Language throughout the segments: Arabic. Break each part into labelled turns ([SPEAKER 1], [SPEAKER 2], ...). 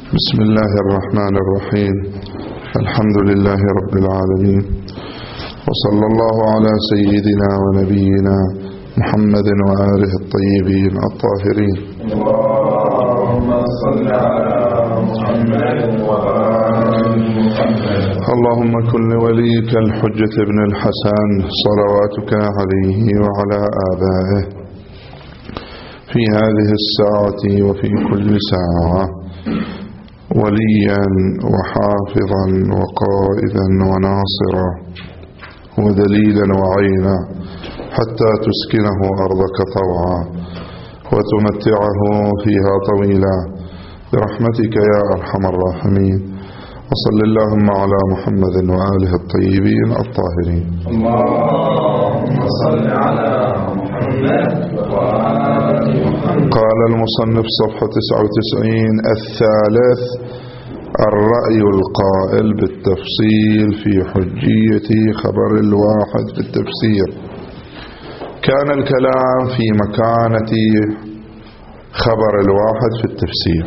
[SPEAKER 1] بسم الله الرحمن الرحيم. الحمد لله رب العالمين، وصلى الله على سيدنا ونبينا محمد وآله الطيبين الطاهرين.
[SPEAKER 2] اللهم صل على محمد وآل محمد.
[SPEAKER 1] اللهم كن لوليك الحجة ابن الحسن صلواتك عليه وعلى آبائه في هذه الساعة وفي كل ساعة وليا وحافظا وقائدا وناصرا ودليلا وعينا حتى تسكنه أرضك طوعا وتمتعه فيها طويلا برحمتك يا أرحم الراحمين. وصل اللهم على محمد وآله الطيبين الطاهرين.
[SPEAKER 2] اللهم صل على محمد وآل محمد.
[SPEAKER 1] قال المصنف صفحة 99 الثالث: الرأي القائل بالتفصيل في حجية خبر الواحد في التفسير. كان الكلام في مكانة خبر الواحد في التفسير،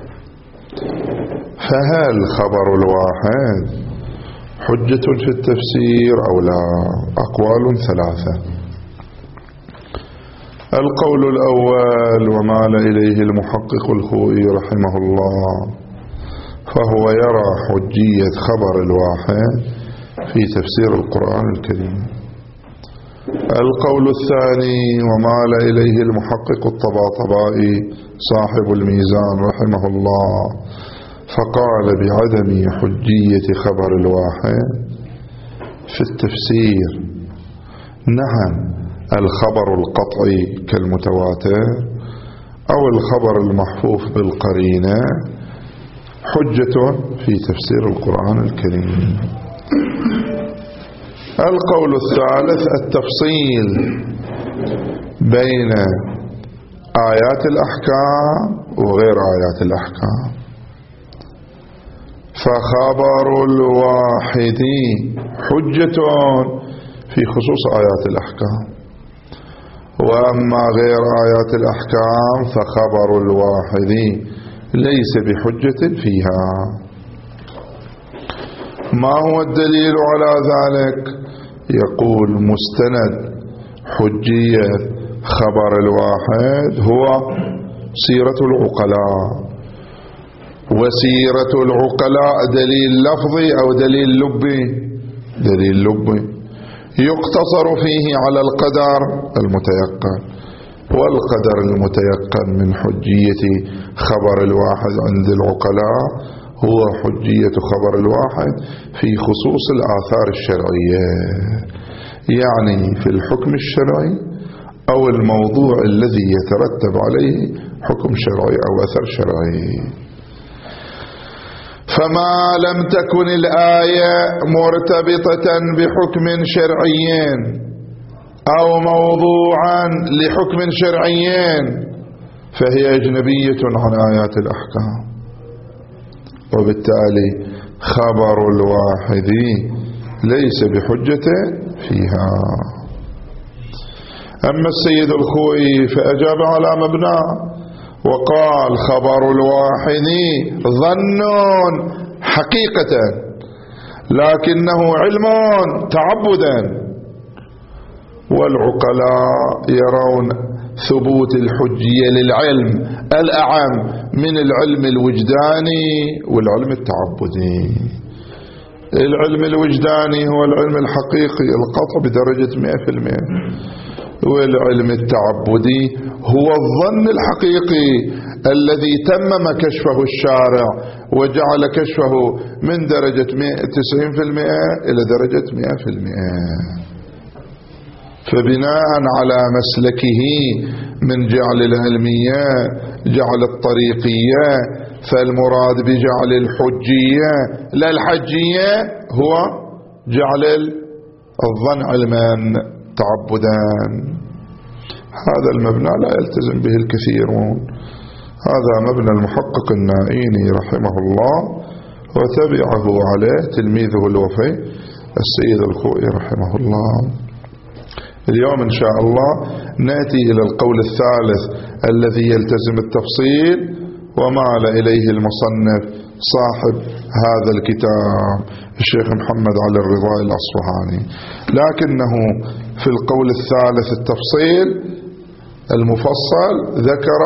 [SPEAKER 1] فهل خبر الواحد حجة في التفسير أو لا؟ أقوال ثلاثة. القول الأول ومال إليه المحقق الخوئي رحمه الله، فهو يرى حجية خبر الواحد في تفسير القرآن الكريم. القول الثاني ومال إليه المحقق الطباطبائي صاحب الميزان رحمه الله، فقال بعدم حجية خبر الواحد في التفسير. نعم، الخبر القطعي كالمتواتر أو الخبر المحفوف بالقرينة حجة في تفسير القرآن الكريم. القول الثالث التفصيل بين آيات الأحكام وغير آيات الأحكام، فخبر الواحد حجة في خصوص آيات الأحكام، وأما غير آيات الأحكام فخبر الواحد ليس بحجة فيها. ما هو الدليل على ذلك؟ يقول مستند حجية خبر الواحد هو سيرة العقلاء، وسيرة العقلاء دليل لفظي أو دليل لبي؟ دليل لبي يقتصر فيه على القدر المتيقن، والقدر المتيقن من حجية خبر الواحد عند العقلاء هو حجية خبر الواحد في خصوص الآثار الشرعية، يعني في الحكم الشرعي أو الموضوع الذي يترتب عليه حكم شرعي أو أثر شرعي. فما لم تكن الآية مرتبطة بحكم شرعي أو موضوعا لحكم شرعي فهي أجنبية عن آيات الأحكام، وبالتالي خبر الواحد ليس بحجة فيها. أما السيد الخوئي فأجاب على مبنى وقال خبر الواحد ظن حقيقة لكنه علم تعبدا، والعقلاء يرون ثبوت الحجية للعلم الأعم من العلم الوجداني والعلم التعبدي. العلم الوجداني هو العلم الحقيقي القطع بدرجة 100%، والعلم التعبدي هو الظن الحقيقي الذي تمم كشفه الشارع وجعل كشفه من درجة 90% إلى درجة 100%. فبناء على مسلكه من جعل العلمية جعل الطريقية، فالمراد بجعل الحجية لا الحجية هو جعل الظن علما تعبدا. هذا المبنى لا يلتزم به الكثيرون. هذا مبنى المحقق النائيني رحمه الله، وتبعه عليه تلميذه الوفي السيد الخوئي رحمه الله. اليوم إن شاء الله نأتي إلى القول الثالث الذي يلتزم التفصيل، ومال إليه المصنف صاحب هذا الكتاب الشيخ محمد علي الرضا الأصفهاني. لكنه في القول الثالث التفصيل المفصل ذكر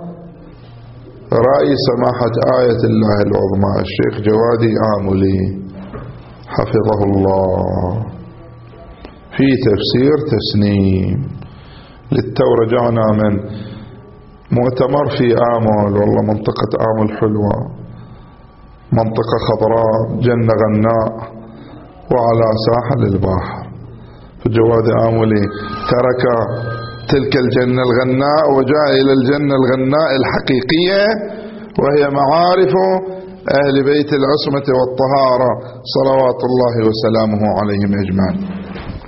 [SPEAKER 1] رأي سماحة آية الله العظمى الشيخ جوادي آملي حفظه الله في تفسير تسنيم. للتو رجعنا من مؤتمر في آمل، والله منطقة آمل حلوة، منطقة خضراء، جنة غناء وعلى ساحل البحر. فجواد آملي ترك تلك الجنة الغناء وجاء إلى الجنة الغناء الحقيقية، وهي معارف أهل بيت العصمة والطهارة صلوات الله وسلامه عليهم أجمعين.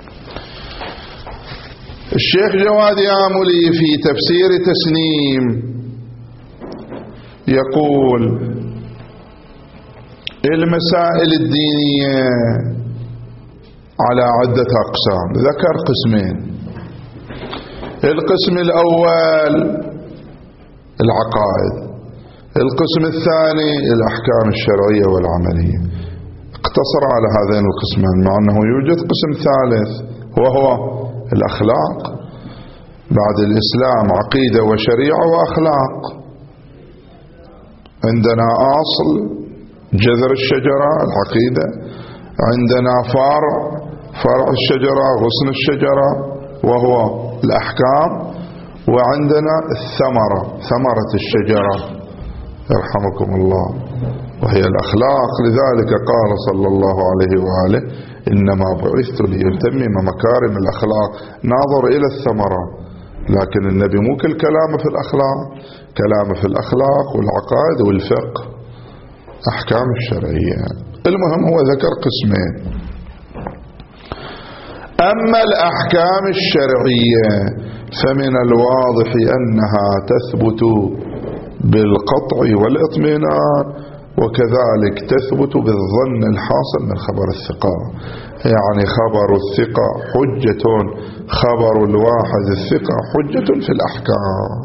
[SPEAKER 1] الشيخ جواد آملي في تفسير تسنيم يقول: المسائل الدينية على عدة أقسام، ذكر قسمين. القسم الأول العقائد، القسم الثاني الأحكام الشرعية والعملية. اقتصر على هذين القسمين، مع أنه يوجد قسم ثالث وهو الأخلاق. بعد الإسلام عقيدة وشريعة وأخلاق. عندنا أصل جذر الشجرة العقيدة، عندنا فرع الشجرة غصن الشجرة وهو الأحكام، وعندنا الثمرة ثمرة الشجرة يرحمكم الله وهي الأخلاق. لذلك قال صلى الله عليه وآله: إنما بعثت ليتمم مكارم الأخلاق. ناظر إلى الثمرة، لكن النبي مو كل كلامه في الأخلاق، كلامه في الأخلاق والعقائد والفقه أحكام الشرعية. المهم هو ذكر قسمين. أما الأحكام الشرعية فمن الواضح أنها تثبت بالقطع والإطمئنان، وكذلك تثبت بالظن الحاصل من خبر الثقة. يعني خبر الثقة حجة، خبر الواحد الثقة حجة في الأحكام.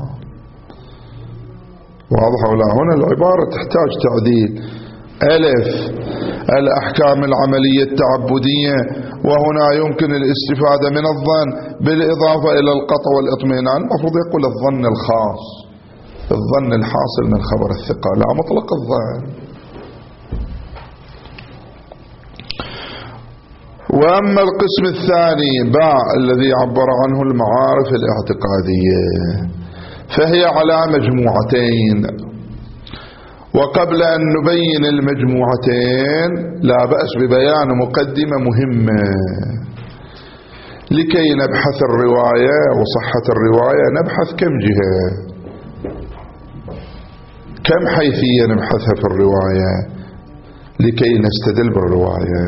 [SPEAKER 1] واضح ولا؟ هنا العبارة تحتاج تعديل. ألف الأحكام العملية التعبدية، وهنا يمكن الاستفادة من الظن بالإضافة إلى القطع والإطمئنان. المفروض يقول الظن الخاص، الظن الحاصل من خبر الثقة، لا مطلق الظن. وأما القسم الثاني باء الذي عبر عنه المعارف الاعتقادية، فهي على مجموعتين. وقبل أن نبين المجموعتين لا بأس ببيان مقدمة مهمة لكي نبحث الرواية وصحة الرواية. نبحث كم جهة، كم حيثية نبحثها في الرواية لكي نستدل بالرواية.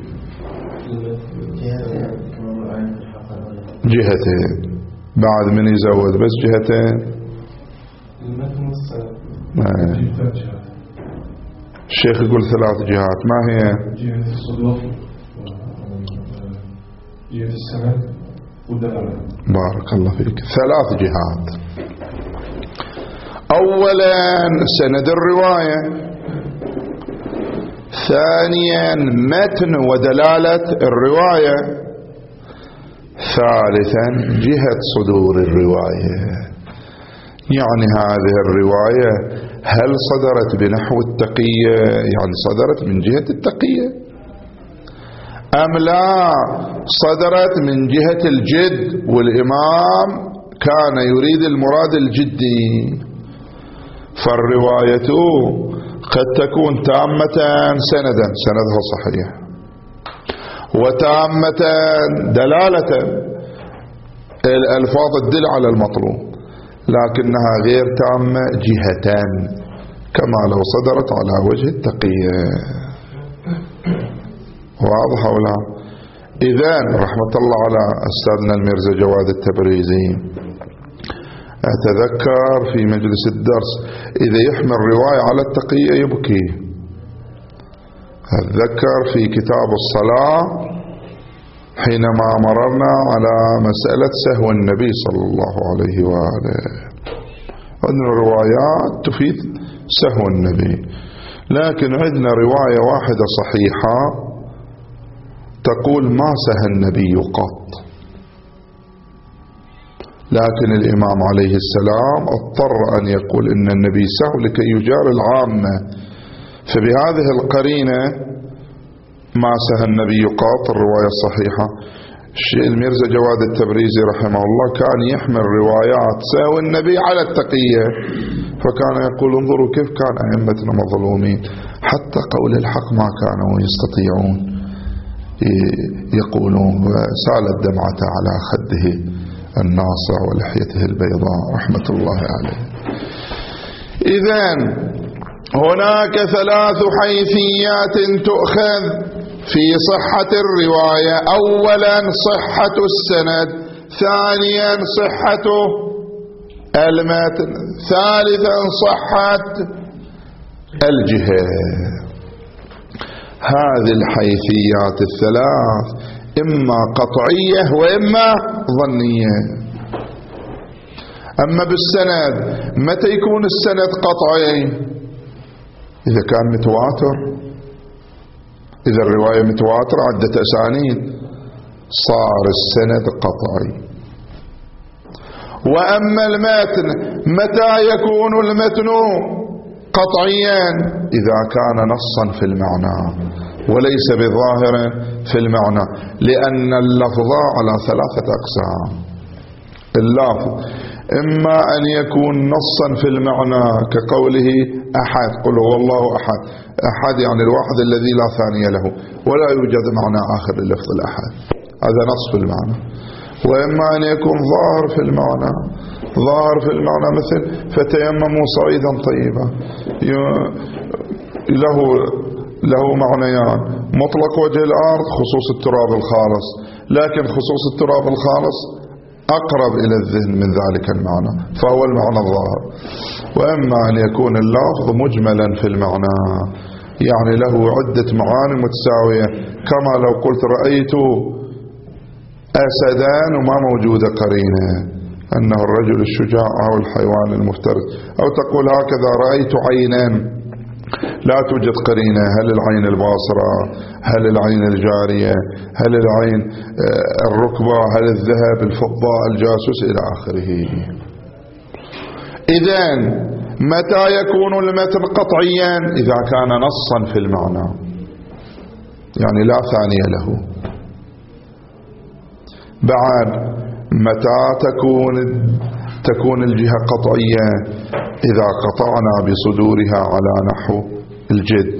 [SPEAKER 1] جهتين، بعد من يزود بس جهتين. الشيخ يقول 3 جهات. ما هي؟
[SPEAKER 2] جهة الصدوق وجهة السند والدلالة.
[SPEAKER 1] بارك الله فيك. 3 جهات. أولا سند الرواية، ثانيا متن ودلالة الرواية، ثالثا جهة صدور الرواية. يعني هذه الرواية هل صدرت بنحو التقية، يعني صدرت من جهة التقية، أم لا صدرت من جهة الجد والإمام كان يريد المراد الجدي. فالرواية قد تكون تامة سندا، سندها صحيح، وتامة دلالة، الألفاظ تدل على المطلوب، لكنها غير تامة جهة، كما لو صدرت على وجه التقية. واضح ولا؟ إذن رحمة الله على أستاذنا الميرزا جواد التبريزي، أتذكر في مجلس الدرس إذا يحمل رواية على التقية يبكي. أتذكر في كتاب الصلاة حينما مررنا على مسألة سهو النبي صلى الله عليه وآله، أن الروايات تفيد سهو النبي. لكن عندنا رواية واحدة صحيحة تقول ما سهى النبي قط، لكن الإمام عليه السلام اضطر أن يقول إن النبي سهو لكي يجار العامة، فبهذه القرينة ما سهى النبي قط الرواية الصحيحة. الشيخ الميرزا جواد التبريزي رحمه الله كان يحمل روايات سهو النبي على التقية، فكان يقول انظروا كيف كان أئمتنا مظلومين، حتى قول الحق ما كانوا يستطيعون يقولون، وسالت دمعة على خده الناصع ولحيته البيضاء رحمة الله عليه. إذن هناك 3 حيثيات تؤخذ في صحة الرواية: أولا صحة السند، ثانيا صحة المتن، ثالثا صحة الجهة. هذه الحيثيات الثلاث إما قطعية وإما ظنية. أما بالسند متى يكون السند قطعي؟ إذا كان متواتر، إذا الرواية متواترة عدة أسانيد صار السند قطعي. وأما المتن متى يكون المتن قطعيا؟ إذا كان نصا في المعنى وليس بظاهر في المعنى، لأن اللفظ على 3 أقسام. اللفظ إما أن يكون نصا في المعنى كقوله أحد، قل هو الله أحد، أحد يعني الواحد الذي لا ثاني له ولا يوجد معنى آخر للفظ الأحد، هذا نص في المعنى. وإما أن يكون ظاهر في المعنى، ظاهر في المعنى مثل فتيمموا صعيدا طيبا، له معنيان: مطلق وجه الأرض، خصوص التراب الخالص، لكن خصوص التراب الخالص أقرب إلى الذهن من ذلك المعنى، فهو المعنى الظاهر. وإما أن يكون اللفظ مجملا في المعنى، يعني له عدة معاني متساوية، كما لو قلت رأيت أسدان وما موجودة قرينة أنه الرجل الشجاع أو الحيوان المفترس، أو تقول هكذا رأيت عينا لا توجد قرينة، هل العين الباصرة، هل العين الجارية، هل العين الركبة، هل الذهب، الفضة، الجاسوس، إلى آخره. إذن متى يكون المتن قطعيا؟ إذا كان نصا في المعنى، يعني لا ثاني له. بعد متى تكون الجهة قطعية؟ إذا قطعنا بصدورها على نحو الجد،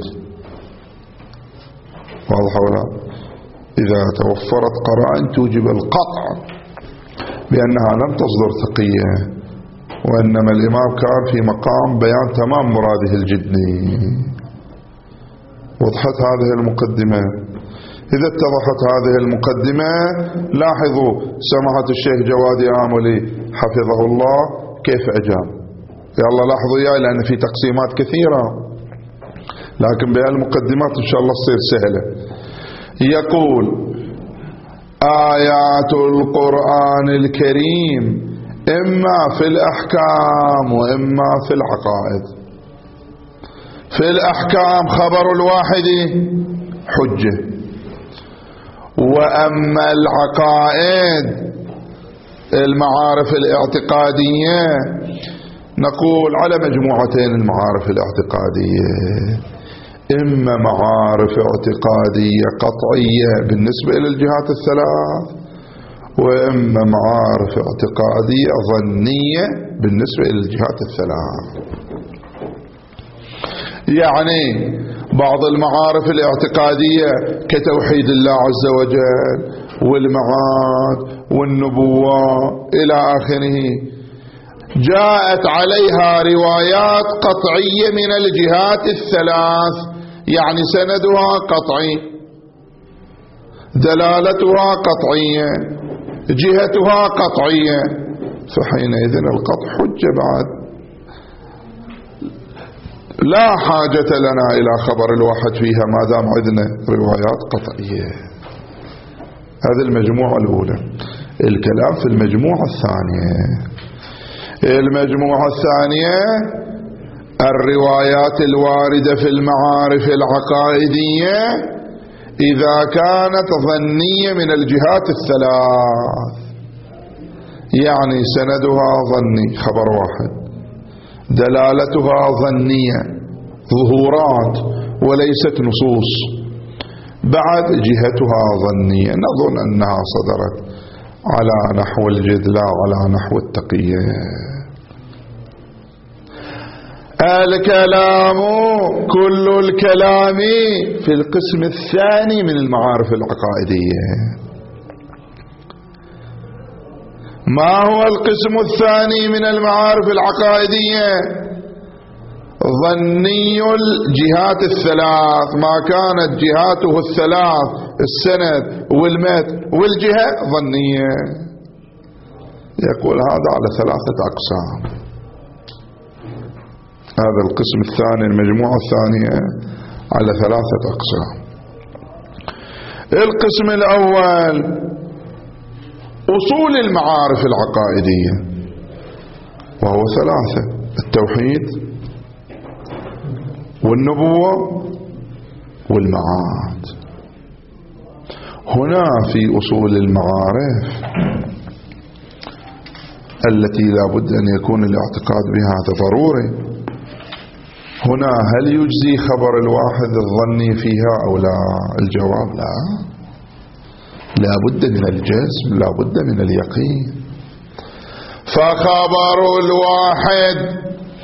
[SPEAKER 1] واضح ولا؟ إذا توفرت قرائن توجب القطع بأنها لم تصدر تقية، وإنما الإمام كان في مقام بيان تمام مراده الجدني. وضحت هذه المقدمة؟ إذا اتضحت هذه المقدمة لاحظوا سماحة الشيخ جواد آملي حفظه الله كيف أجاب. يلا لاحظوا يا، لأن في تقسيمات كثيرة، لكن بهالمقدمات إن شاء الله تصير سهلة. يقول: آيات القرآن الكريم إما في الأحكام وإما في العقائد. في الأحكام خبر الواحد حجة، وأما العقائد المعارف الاعتقادية نقول على مجموعتين المعارف الاعتقادية: إما معارف اعتقادية قطعية بالنسبة إلى الجهات الثلاث، وإما معارف اعتقادية ظنية بالنسبة إلى الجهات الثلاث. يعني بعض المعارف الاعتقادية كتوحيد الله عز وجل والمعاد والنبوة إلى آخره جاءت عليها روايات قطعية من الجهات الثلاث، يعني سندها قطعي، دلالتها قطعية، جهتها قطعية، فحينئذ القطع حجة. بعد لا حاجة لنا إلى خبر الواحد فيها ما دام عندنا روايات قطعية. هذه المجموعة الأولى. الكلام في المجموعة الثانية. المجموعة الثانية الروايات الواردة في المعارف العقائدية إذا كانت ظنية من الجهات الثلاث، يعني سندها ظني خبر واحد، دلالتها ظنية ظهورات وليست نصوص، بعد جهتها ظنية، نظن أنها صدرت على نحو الجد لا على نحو التقية. الكلام كل الكلام في القسم الثاني من المعارف العقائدية. ما هو القسم الثاني من المعارف العقائدية؟ ظني الجهات الثلاث، ما كانت جهاته الثلاث السند والمتن والجهة ظنية. يقول هذا على ثلاثة أقسام. هذا القسم الثاني المجموعة الثانية على ثلاثة أقسام. القسم الأول أصول المعارف العقائدية، وهو ثلاثة: التوحيد والنبوة والمعاد. هنا في أصول المعارف التي لا بد أن يكون الاعتقاد بها، هذا ضروري. هنا هل يجزي خبر الواحد الظني فيها أو لا؟ الجواب لا بد من الجزم، لا بد من اليقين. فخبر الواحد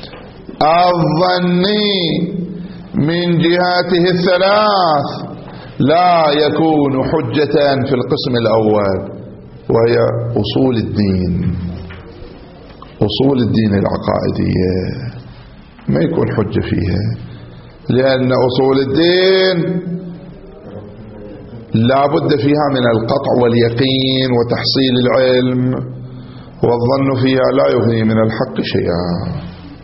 [SPEAKER 1] الظني من جهاته الثلاث لا يكون حجة في القسم الأول، وهي أصول الدين. أصول الدين العقائدية ما يكون حجة فيها، لأن أصول الدين لا بد فيها من القطع واليقين وتحصيل العلم، والظن فيها لا يغني من الحق شيئا.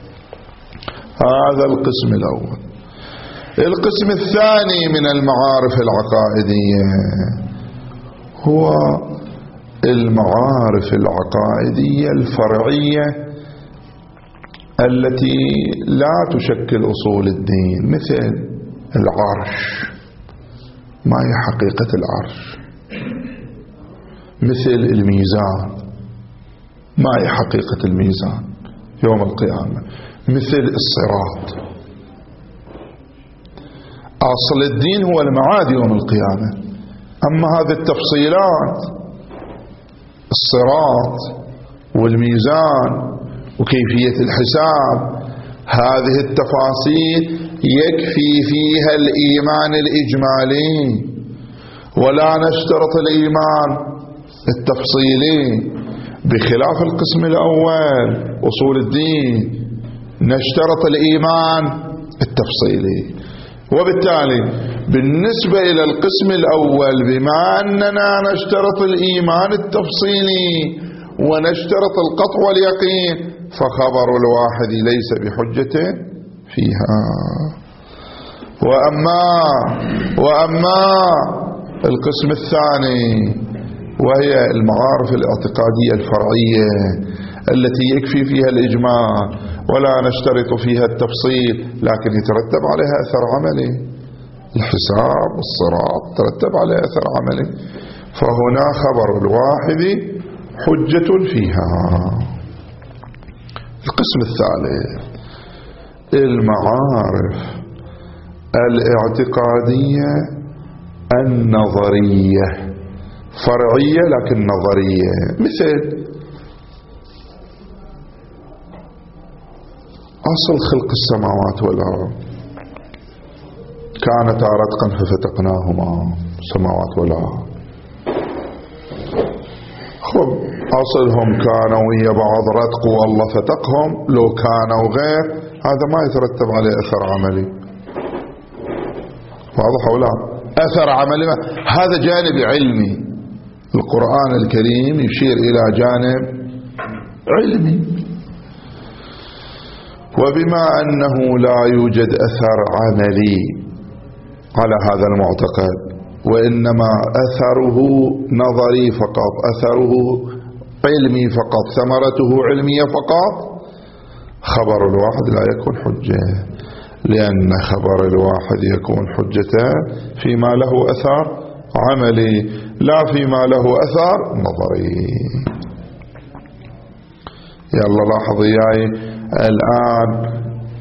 [SPEAKER 1] هذا القسم الأول. القسم الثاني من المعارف العقائدية هو المعارف العقائدية الفرعية التي لا تشكل أصول الدين، مثل العرش، ما هي حقيقة العرش؟ مثل الميزان، ما هي حقيقة الميزان يوم القيامة؟ مثل الصراط. أصل الدين هو المعاد يوم القيامة، أما هذه التفصيلات، الصراط والميزان وكيفية الحساب، هذه التفاصيل يكفي فيها الإيمان الإجمالي، ولا نشترط الإيمان التفصيلي، بخلاف القسم الأول أصول الدين نشترط الإيمان التفصيلي. وبالتالي بالنسبة إلى القسم الأول، بما أننا نشترط الإيمان التفصيلي ونشترط القطع واليقين، فخبر الواحد ليس بحجة فيها. وأما القسم الثاني وهي المعارف الاعتقادية الفرعية التي يكفي فيها الإجماع ولا نشترط فيها التفصيل، لكن يترتب عليها أثر عملي، الحساب والصراط ترتب عليها أثر عملي، فهنا خبر الواحد حجة فيها. القسم الثالث المعارف الاعتقادية النظرية، فرعية لكن نظرية، مثل أصل خلق السماوات والأرض، كانتا رتقا ففتقناهما السماوات والأرض. خب أصلهم كانوا ويا بعض رتق والله فتقهم، لو كانوا غير هذا ما يترتب عليه أثر عملي، واضح أو لا؟ أثر عملي هذا جانب علمي، القرآن الكريم يشير إلى جانب علمي. وبما أنه لا يوجد أثر عملي على هذا المعتقد، وإنما أثره نظري فقط، أثره علمي فقط، ثمرته علمية فقط، خبر الواحد لا يكون حجة، لأن خبر الواحد يكون حجة فيما له أثر عملي لا فيما له أثر نظري. يلا لاحظ إياي الآن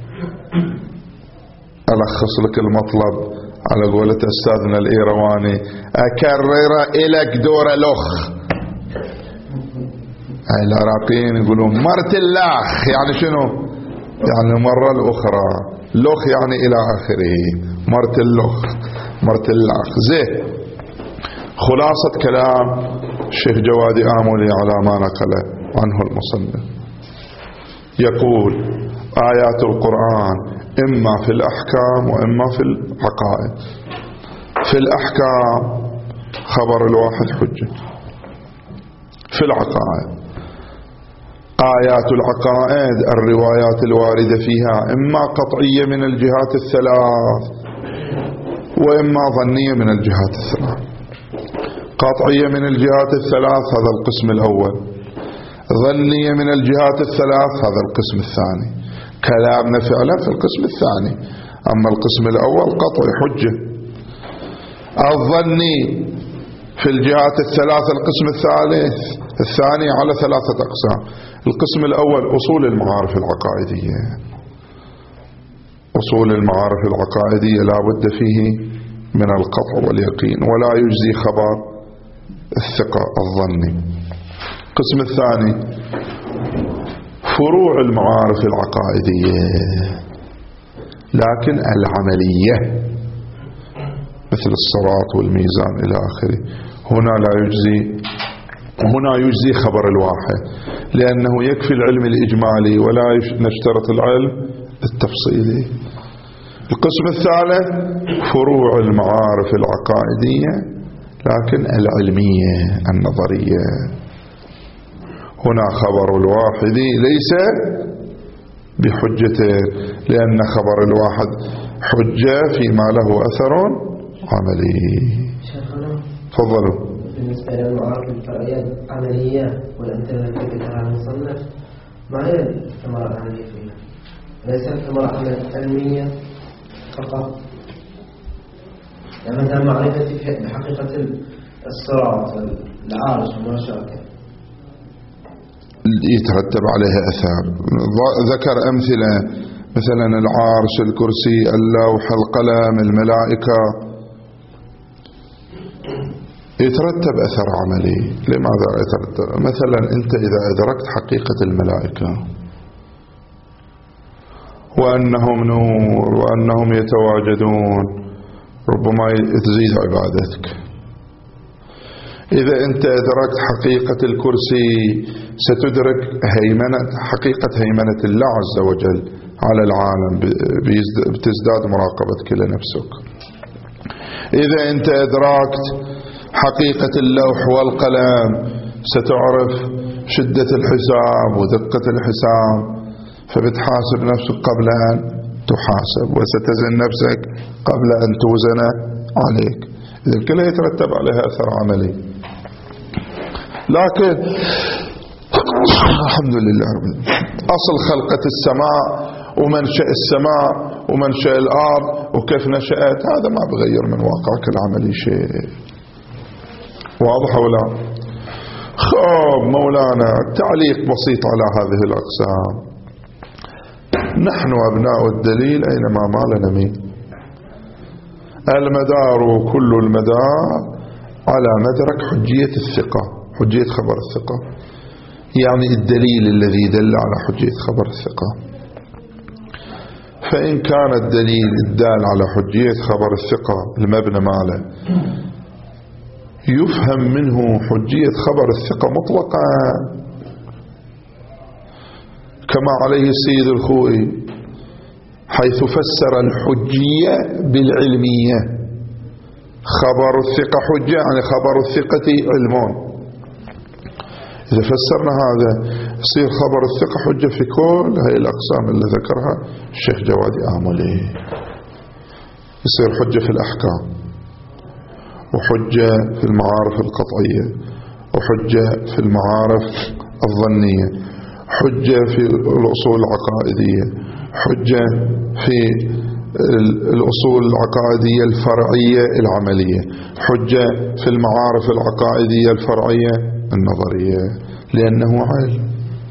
[SPEAKER 1] ألخص لك المطلب على قولة أستاذنا الإيرواني، أكرر إلك دور لخ. العراقيين يقولون مرت اللخ، يعني شنو؟ يعني مرة الأخرى، لخ يعني إلى آخره، مرت اللخ مرت اللخ. زين، خلاصة كلام الشيخ جوادي آملي على ما نقل عنه المصنف، يقول آيات القرآن إما في الأحكام وإما في العقائد. في الأحكام خبر الواحد حجة، في العقائد آيات العقائد الروايات الواردة فيها إما قطعية من الجهات الثلاث وإما ظنية من الجهات الثلاث. قطعية من الجهات الثلاث هذا القسم الأول، ظنية من الجهات الثلاث هذا القسم الثاني. كلامنا فعلا في القسم الثاني، أما القسم الأول قطعي حجة. الظني في الجهات الثلاث القسم الثاني على ثلاثة أقسام. القسم الأول أصول المعارف العقائدية. أصول المعارف العقائدية لا بد فيه من القطع واليقين، ولا يجزي خبر الثقة الظني. القسم الثاني فروع المعارف العقائدية لكن العملية، مثل الصراط والميزان إلى آخره. هنا لا يجزي، هنا يجزي خبر الواحد لأنه يكفي العلم الإجمالي ولا نشترط العلم التفصيلي. القسم الثالث فروع المعارف العقائدية لكن العلمية النظرية. هنا خبر الواحد ليس بحجته، لأن خبر الواحد حجة فيما له أثر عملي. تفضلوا.
[SPEAKER 3] بالنسبة للمعارف الفرعية العملية والأمثلة التي ذكرها المصنف، ما هي الثمرة العملية فيها؟ ليس الثمرة علمية فقط، يعني مثلا معرفتي بحقيقة الصراط والعارش وما شابه
[SPEAKER 1] يترتب عليها أثار. ذكر أمثلة مثلا العرش، الكرسي، اللوح، القلم، الملائكة، يترتب أثر عملي. لماذا يترتب؟ مثلا أنت إذا أدركت حقيقة الملائكة وأنهم نور وأنهم يتواجدون، ربما تزيد عبادتك. إذا أنت أدركت حقيقة الكرسي ستدرك حقيقة هيمنة الله عز وجل على العالم، بتزداد مراقبتك لنفسك. إذا أنت أدركت حقيقة اللوح والقلم ستعرف شدة الحساب ودقة الحساب، فبتحاسب نفسك قبل أن تحاسب، وستزن نفسك قبل أن توزن عليك. إذا كلها يترتب عليها أثر عملي. لكن الحمد لله أصل خلقة السماء ومنشأ السماء ومنشأ الأرض وكيف نشأت، هذا ما بغير من واقعك العملي شيء. واضح ولا؟ خب مولانا تعليق بسيط على هذه الأقسام. نحن أبناء الدليل أينما مال نميل. المدار كل المدار على مدرك حجية الثقة، حجية خبر الثقة، يعني الدليل الذي دل على حجية خبر الثقة. فإن كان الدليل الدال على حجية خبر الثقة المبنى ماله يفهم منه حجية خبر الثقة مطلقا، كما عليه السيد الخوئي حيث فسر الحجية بالعلمية. خبر الثقة حجة يعني خبر الثقة علمون. إذا فسرنا هذا يصير خبر الثقة حجة في كل هاي الأقسام اللي ذكرها الشيخ جوادي آملي. يصير حجة في الأحكام، وحجة في المعارف القطعية، وحجة في المعارف الظنية، حجة في الأصول العقائدية، حجة في الأصول العقائدية الفرعية العملية، حجة في المعارف العقائدية الفرعية النظرية، لأنه علم.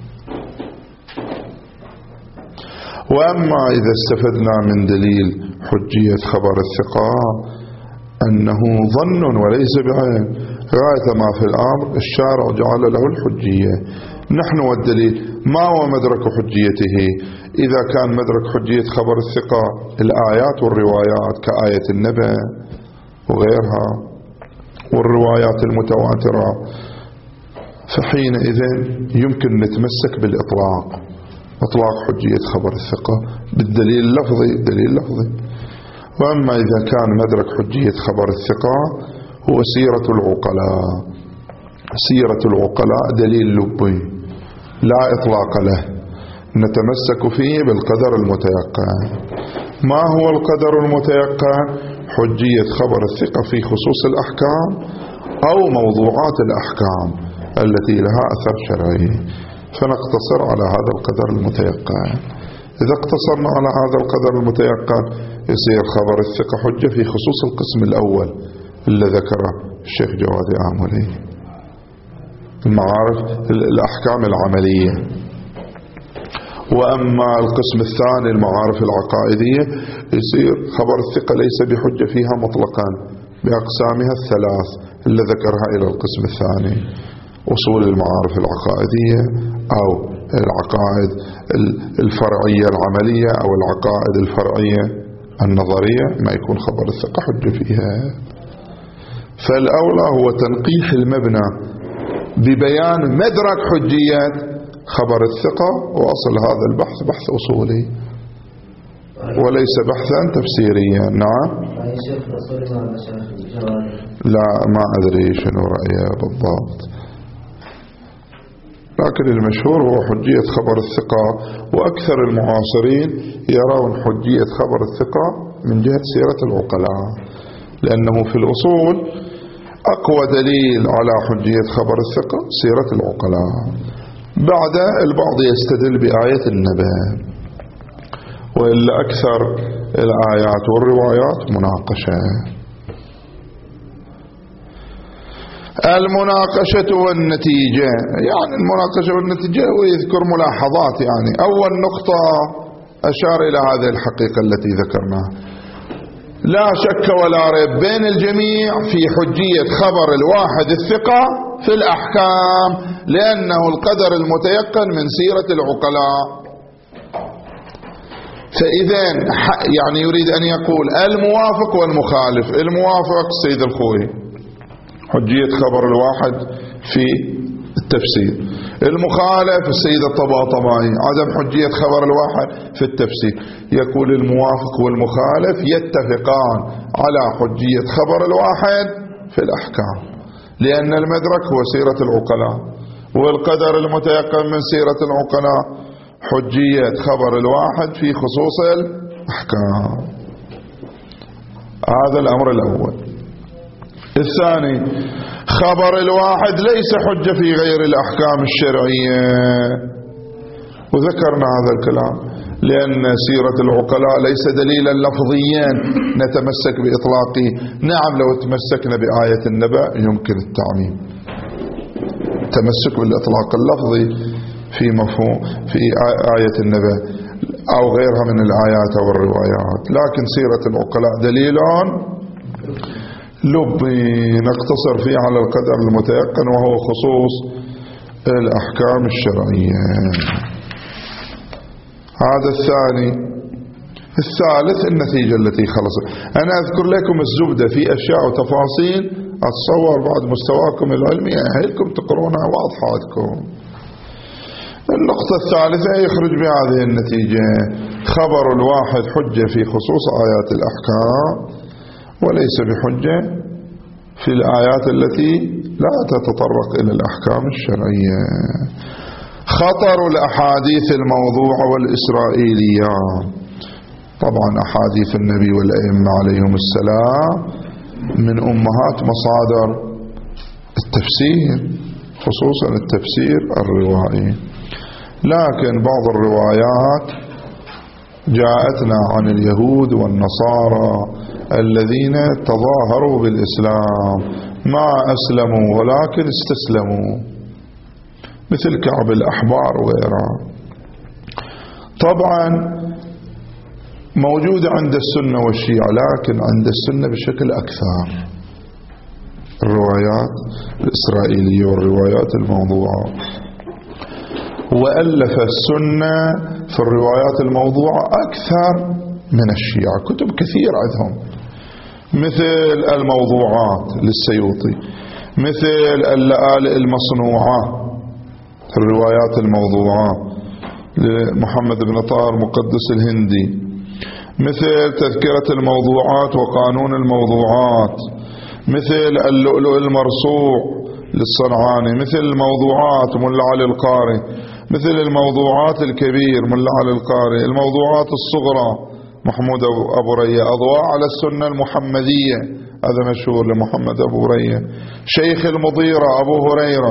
[SPEAKER 1] وأما إذا استفدنا من دليل حجية خبر الثقة أنه ظن وليس بعين، غاية ما في الأمر الشارع جعل له الحجية. نحن والدليل ما هو مدرك حجيته؟ إذا كان مدرك حجية خبر الثقة الآيات والروايات كآية النبأ وغيرها والروايات المتواترة، فحينئذ يمكن نتمسك بالإطلاق، إطلاق حجية خبر الثقة بالدليل اللفظي، دليل لفظي. وأما إذا كان مدرك حجية خبر الثقة هو سيرة العقلاء، سيرة العقلاء دليل لبي لا إطلاق له، نتمسك فيه بالقدر المتيقن. ما هو القدر المتيقن؟ حجية خبر الثقة في خصوص الأحكام أو موضوعات الأحكام التي لها أثر شرعي، فنقتصر على هذا القدر المتيقن. إذا اقتصرنا على هذا القدر المتيقن يصير خبر الثقة حجة في خصوص القسم الأول اللي ذكره الشيخ جواد آملي، المعارف الأحكام العملية. وأما القسم الثاني المعارف العقائدية يصير خبر الثقة ليس بحجة فيها مطلقا بأقسامها الثلاث اللي ذكرها إلى القسم الثاني، أصول المعارف العقائدية أو العقائد الفرعية العملية أو العقائد الفرعية النظرية، ما يكون خبر الثقة حجة فيها. فالأولى هو تنقيح المبنى ببيان مدرك حجية خبر الثقة، وأصل هذا البحث بحث أصولي وليس بحثا تفسيريا. نعم. لا ما أدري شنو رأيه بالضبط، لكن المشهور هو حجية خبر الثقة، وأكثر المعاصرين يرون حجية خبر الثقة من جهة سيرة العقلاء، لأنه في الأصول أقوى دليل على حجية خبر الثقة سيرة العقلاء. بعد البعض يستدل بآية النبأ، وإلا أكثر الآيات والروايات مناقشة. المناقشة والنتيجة، يعني المناقشة والنتيجة ويذكر ملاحظات. يعني أول نقطة أشار إلى هذه الحقيقة التي ذكرناها، لا شك ولا ريب بين الجميع في حجية خبر الواحد الثقة في الأحكام، لأنه القدر المتيقن من سيرة العقلاء. فإذا يعني يريد أن يقول الموافق والمخالف. الموافق سيد الخوي حجية خبر الواحد في التفسير، المخالف السيد الطباطبائي عدم حجية خبر الواحد في التفسير. يقول الموافق والمخالف يتفقان على حجية خبر الواحد في الأحكام، لأن المدرك هو سيرة العقلاء، والقدر المتيقن من سيرة العقلاء حجية خبر الواحد في خصوص الأحكام. هذا الأمر الأول. الثاني، خبر الواحد ليس حجة في غير الأحكام الشرعية، وذكرنا هذا الكلام، لأن سيرة العقلاء ليس دليلا لفظيا نتمسك بإطلاقه. نعم لو تمسكنا بآية النبأ يمكن التعميم، تمسك بالإطلاق اللفظي في مفهوم في آية النبأ أو غيرها من الآيات أو الروايات، لكن سيرة العقلاء دليل لبي نقتصر فيه على القدر المتيقن وهو خصوص الأحكام الشرعية. هذا الثاني. الثالث النتيجة التي خلصت. أنا أذكر لكم الزبدة في أشياء وتفاصيل أتصور بعد مستواكم العلمي أهلكم تقرونها واضحة عندكم. النقطة الثالثة يخرج بهذه النتيجة: خبر الواحد حجة في خصوص آيات الأحكام وليس بحجة في الآيات التي لا تتطرق إلى الأحكام الشرعية. خطر الأحاديث الموضوعة والإسرائيليات. طبعا أحاديث النبي والأئمة عليهم السلام من أمهات مصادر التفسير، خصوصا التفسير الروائي، لكن بعض الروايات جاءتنا عن اليهود والنصارى الذين تظاهروا بالإسلام ما أسلموا ولكن استسلموا، مثل كعب الأحبار وغيرها. طبعا موجودة عند السنة والشيعة، لكن عند السنة بشكل أكثر، الروايات الإسرائيلية والروايات الموضوعة. وألف السنة في الروايات الموضوعة أكثر من الشيعة، كتب كثير عندهم، مثل الموضوعات للسيوطي، مثل اللآلئ المصنوعة الروايات الموضوعة لمحمد بن طاهر مقدس الهندي، مثل تذكرة الموضوعات وقانون الموضوعات، مثل اللؤلؤ المرصوع للصنعاني، مثل الموضوعات ملا علي القاري، مثل الموضوعات الكبير ملا علي القاري، الموضوعات الصغرى محمود أبو رية، أضواء على السنة المحمدية هذا مشهور لمحمد أبو رية، شيخ المضيرة أبو هريرة،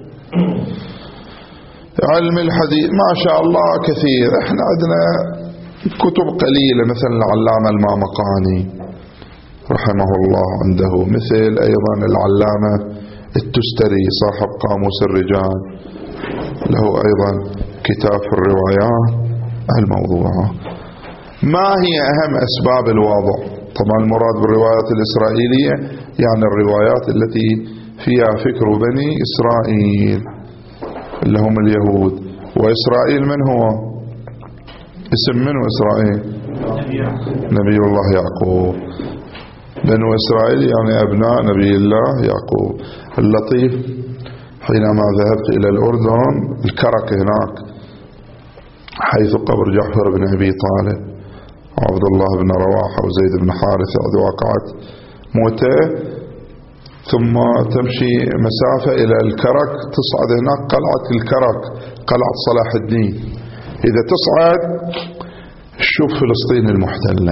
[SPEAKER 1] علم الحديث ما شاء الله كثير. احنا عندنا كتب قليلة مثل العلامة المامقاني رحمه الله عنده، مثل أيضا العلامة التستري صاحب قاموس الرجال له أيضا كتاب في الروايات الموضوعة. ما هي أهم أسباب الوضع؟ طبعا المراد بالروايات الإسرائيلية يعني الروايات التي فيها فكر بني إسرائيل اللي هم اليهود. وإسرائيل من هو؟ اسم منه إسرائيل؟ نبي الله يعقوب. بنو إسرائيل يعني أبناء نبي الله يعقوب. اللطيف حينما ذهبت إلى الأردن الكرك هناك حيث قبر جعفر بن أبي طالب وعبد الله بن رواحة وزيد بن حارثة وقعت موته، ثم تمشي مسافة إلى الكرك تصعد هناك قلعة الكرك قلعة صلاح الدين، إذا تصعد شوف فلسطين المحتلة.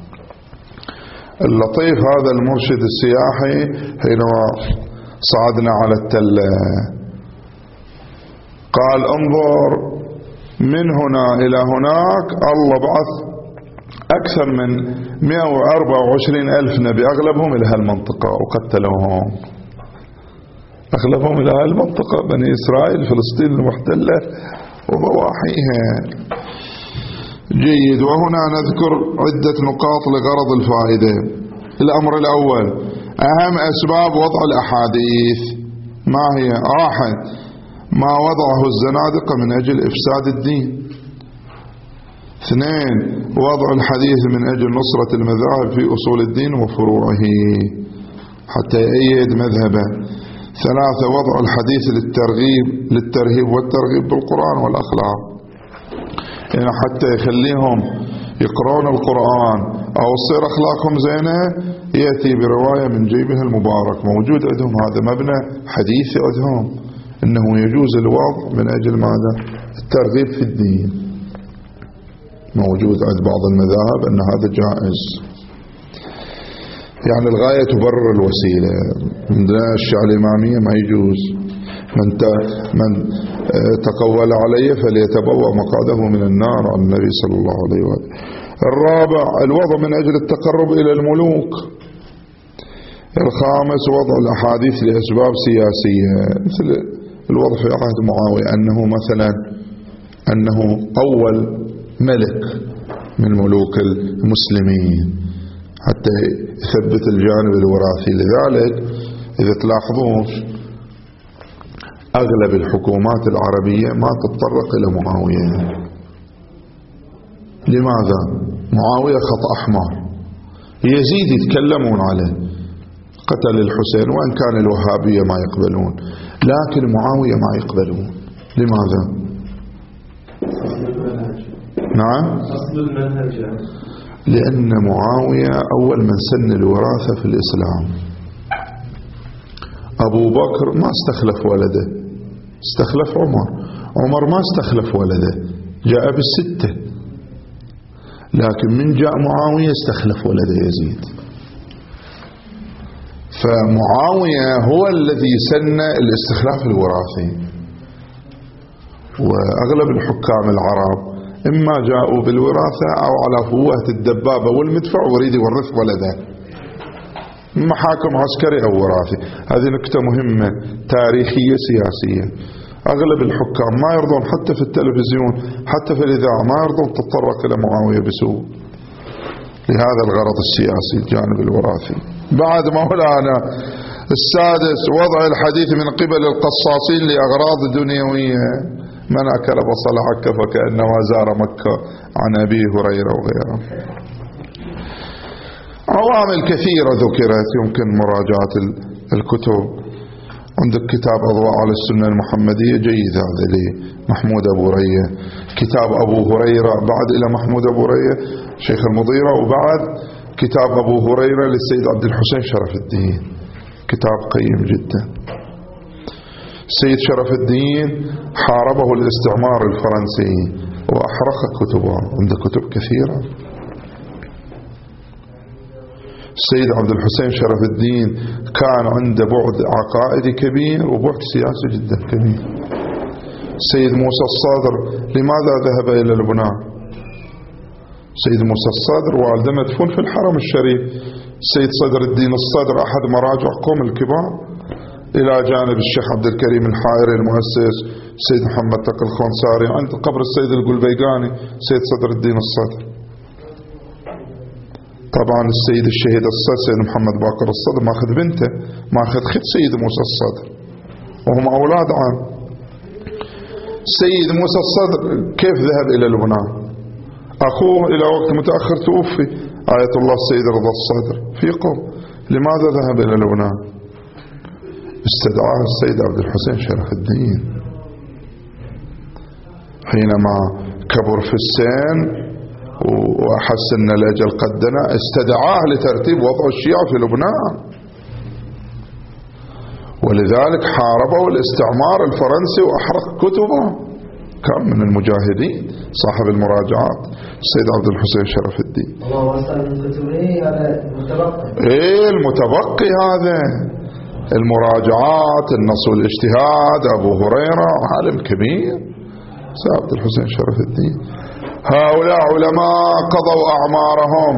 [SPEAKER 1] اللطيف هذا المرشد السياحي حينما صعدنا على التلة قال انظر من هنا إلى هناك الله بعث أكثر من 124 ألف نبي أغلبهم إلى هالمنطقة وقتلوهم، أغلبهم إلى هالمنطقة بني إسرائيل فلسطين المحتلة وضواحيها. جيد. وهنا نذكر عدة نقاط لغرض الفائدة. الأمر الأول أهم أسباب وضع الأحاديث ما هي؟ 1 ما وضعه الزنادقة من أجل إفساد الدين. 2 وضع الحديث من أجل نصرة المذاهب في أصول الدين وفروعه حتى يأيد مذهبه. 3 وضع الحديث للترهيب والترغيب بالقرآن والأخلاق، يعني حتى يخليهم يقرؤون القرآن أو تصير أخلاقهم زينة يأتي برواية من جيبه المبارك. موجود عندهم هذا مبنى حديثي عندهم إنه يجوز الوضع من أجل ماذا؟ الترغيب في الدين. موجود عند بعض المذاهب أن هذا جائز، يعني الغاية تبرر الوسيلة. عندنا الشيعة الإمامية ما يجوز من تقول عليه فليتبوأ مقعده من النار عن النبي صلى الله عليه وآله. 4 الوضع من أجل التقرب إلى الملوك. 5 وضع الأحاديث لأسباب سياسية، مثل الوضع في عهد معاوية أنه مثلا أنه أول ملك من ملوك المسلمين حتى يثبت الجانب الوراثي. لذلك إذا تلاحظون أغلب الحكومات العربية ما تتطرق إلى معاوية. لماذا؟ معاوية خط أحمر، يزيد يتكلمون عليه، قتل الحسين وإن كان الوهابية ما يقبلون، لكن معاوية ما يقبلون. لماذا؟ نعم،
[SPEAKER 2] أصل المنهج
[SPEAKER 1] لأن معاوية أول من سن الوراثة في الإسلام. أبو بكر ما استخلف ولده، استخلف عمر ما استخلف ولده، جاء بال6، لكن من جاء معاوية استخلف ولده يزيد. فمعاوية هو الذي سن الاستخلاف الوراثي، وأغلب الحكام العرب إما جاءوا بالوراثة أو على فوهة الدبابة والمدفع ويريد يورث ولده، محاكم عسكري أو وراثي. هذه نكتة مهمة تاريخية سياسية. أغلب الحكام ما يرضون حتى في التلفزيون حتى في الإذاعة ما يرضون تتطرق إلى معاوية بسوء لهذا الغرض السياسي الجانب الوراثي. بعد مولانا السادس وضع الحديث من قبل القصاصين لأغراض دنيوية. من أكل بصل عكا فكأنما زار مكة عن أبي هريرة وغيره. عوامل كثيرة ذكرت يمكن مراجعة الكتب. عندك كتاب أضواء على السنة المحمدية جيد هذا لمحمود أبو رية، كتاب أبو هريرة بعد إلى محمود أبو رية شيخ المضيرة، وبعد كتاب أبو هريرة للسيد عبد الحسين شرف الدين، كتاب قيم جدا. السيد شرف الدين حاربه الاستعمار الفرنسي وأحرق كتبه، عنده كتب كثيرة. السيد عبد الحسين شرف الدين كان عنده بعد عقائدي كبير وبعد سياسي جدا كبير. السيد موسى الصدر لماذا ذهب إلى لبنان؟ السيد موسى الصدر والده مدفون في الحرم الشريف. السيد صدر الدين الصدر أحد مراجع قوم الكبار، إلى جانب الشيخ عبد الكريم الحائري المؤسس، السيد محمد تقي الخنصاري، عند قبر السيد القلبيقاني السيد صدر الدين الصدر. طبعا السيد الشهيد الصدر سيد محمد باقر الصدر ماخذ بنته، ماخذ خد سيد موسى الصدر وهم أولاد عام. السيد موسى الصدر كيف ذهب إلى لبنان؟ أخوه إلى وقت متأخر توفي آية الله السيد رضا الصدر في قوم. لماذا ذهب إلى لبنان؟ استدعاه السيد عبد الحسين شرف الدين حينما كبر في السن وأحس أن الأجل قد دنا، استدعاه لترتيب وضع الشيعة في لبنان، ولذلك حاربه الاستعمار الفرنسي وأحرق كتبه. كان من المجاهدين صاحب المراجعات السيد عبد الحسين شرف الدين.
[SPEAKER 3] الله وصل من كتبه هذا المتبقي.
[SPEAKER 1] إيه المتبقي هذا المراجعات، النص والاجتهاد، أبو هريرة عالم كبير سيد عبد الحسين شرف الدين. هؤلاء علماء قضوا أعمارهم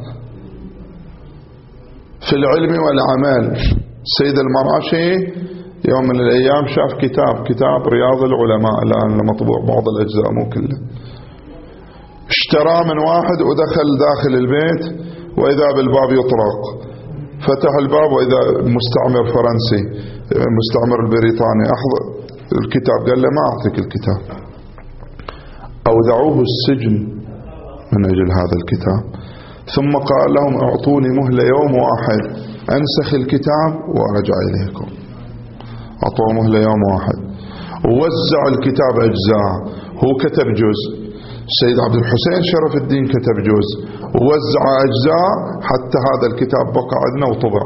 [SPEAKER 1] في العلم والعمل. السيد المراشي يوم من الأيام شاف كتاب رياض العلماء الآن مطبوع بعض الأجزاء مو كله، اشترى من واحد ودخل داخل البيت وإذا بالباب يطرق، فتح الباب وإذا مستعمر فرنسي مستعمر البريطاني أحضر الكتاب، قال له ما أعطيك الكتاب. أودعوه السجن من أجل هذا الكتاب، ثم قال لهم اعطوني مهلة يوم واحد أنسخ الكتاب وأرجع إليكم. أعطوه مهلة يوم واحد ووزع الكتاب أجزاء، هو كتب جزء، السيد عبد الحسين شرف الدين كتب جزء ووزع أجزاء حتى هذا الكتاب بقى عندنا وطبع.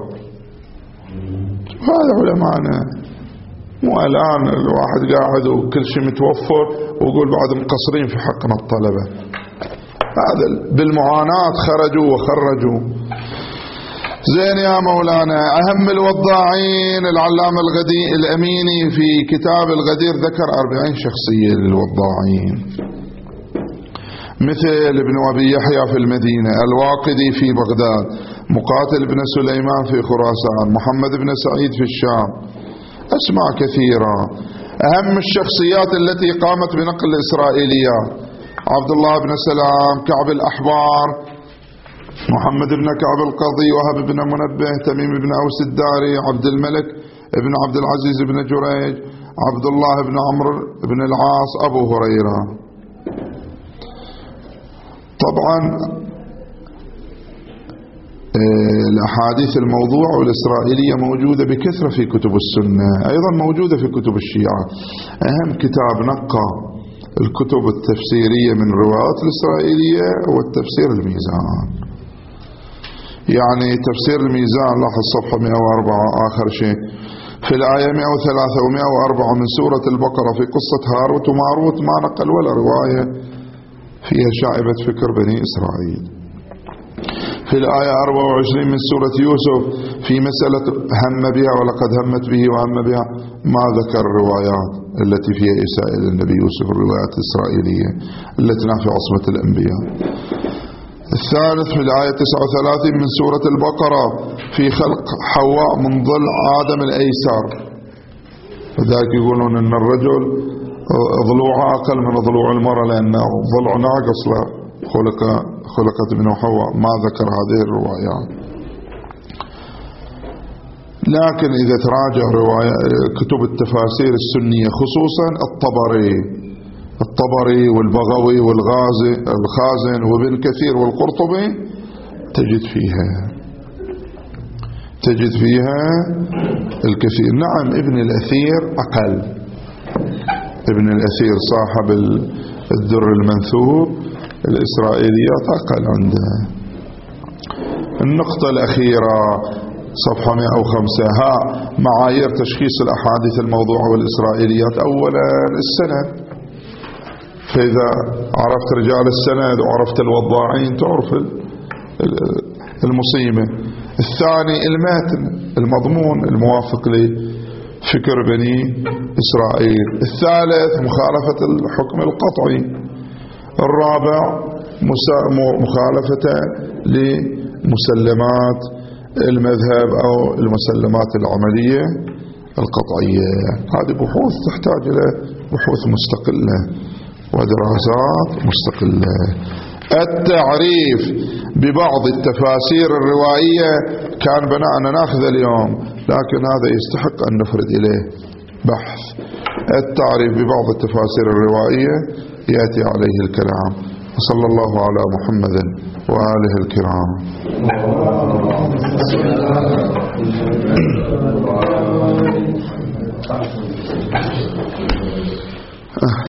[SPEAKER 1] هذا علماءنا، مو الآن الواحد قاعد وكل شيء متوفر ويقول بعد مقصرين في حقنا الطلبة. هذا بالمعاناة خرجوا وخرجوا. زين يا مولانا. أهم الوضاعين العلامة الأميني في كتاب الغدير ذكر 40 شخصية للوضاعين، مثل ابن أبي يحيى في المدينة، الواقدي في بغداد، مقاتل بن سليمان في خراسان، محمد بن سعيد في الشام، أسماء كثيرة. أهم الشخصيات التي قامت بنقل الإسرائيليات: عبد الله بن سلام، كعب الأحبار، محمد بن كعب القاضي، وهب بن منبه، تميم بن أوس الداري، عبد الملك بن عبد العزيز بن جريج، عبد الله بن عمرو بن العاص، أبو هريرة. طبعا الأحاديث الموضوعة والإسرائيلية موجودة بكثرة في كتب السنة، أيضا موجودة في كتب الشيعة. أهم كتاب نقى الكتب التفسيرية من الروايات الإسرائيلية هو التفسير الميزان. يعني تفسير الميزان لاحظ صفحة 104 آخر شيء في الآية 103 و104 من سورة البقرة في قصة هاروت وماروت ما نقل ولا رواية فيها شائبة فكر بني إسرائيل. في الآية 24 من سورة يوسف في مسألة هم بها ولقد همت به وهم بها، ما ذكر الروايات التي فيها إساءة للنبي يوسف، الروايات الإسرائيلية التي في عصمة الأنبياء. الثالث في الآية 39 من سورة البقرة في خلق حواء من ضلع آدم الأيسر، وذلك يقولون أن الرجل ضلوعه أقل من ضلوع المرأة لأن ضلع ناقص له خلقت منه حواء، ما ذكر هذه الروايات. لكن إذا تراجع كتب التفاسير السنية خصوصا الطبري والبغوي والخازن وابن كثير والقرطبي تجد فيها الكثير. نعم ابن الأثير أقل، ابن الأثير صاحب الدر المنثور الإسرائيليات أقل عنده. النقطة الأخيرة صفحة 105 معايير تشخيص الأحاديث الموضوعة والإسرائيليات. أولا السند، فإذا عرفت رجال السند وعرفت الوضاعين تعرف المصيبة. الثاني المتن المضمون الموافق لفكر بني إسرائيل. الثالث مخالفة الحكم القطعي. الرابع مخالفة لمسلمات المذهب أو المسلمات العملية القطعية. هذه بحوث تحتاج إلى بحوث مستقلة ودراسات مستقلة. التعريف ببعض التفاسير الروائية كان بناءنا ناخذ اليوم، لكن هذا يستحق أن نفرد إليه بحث. التعريف ببعض التفاسير الروائية يأتي عليه الكلام. وصلى الله على محمد وآله الكرام.